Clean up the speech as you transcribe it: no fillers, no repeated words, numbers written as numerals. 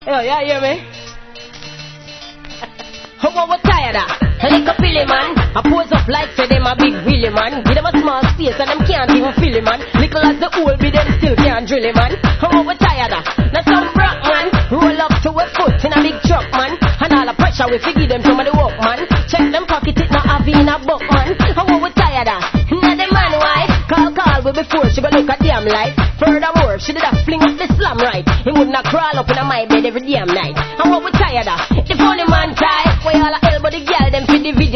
Yo, yeah, hear me? How we tired of? Like a filly man, I pose up like say them a big willy man. Give them a small space and them can't even feel it man. Little as the old be them still can't drill it man. How we tired of? Now some rock man, roll up to a foot in a big truck man. And all the pressure we figure them some of the work man. Check them pocket it not have in a buck man. How we tired of? Now the man wife call we before she go look at damn light. Furthermore, she did a fling up the slam right. He would not crawl up in my bed every damn night. And what we tired of? The funny man type, where all the elbow the girl them for the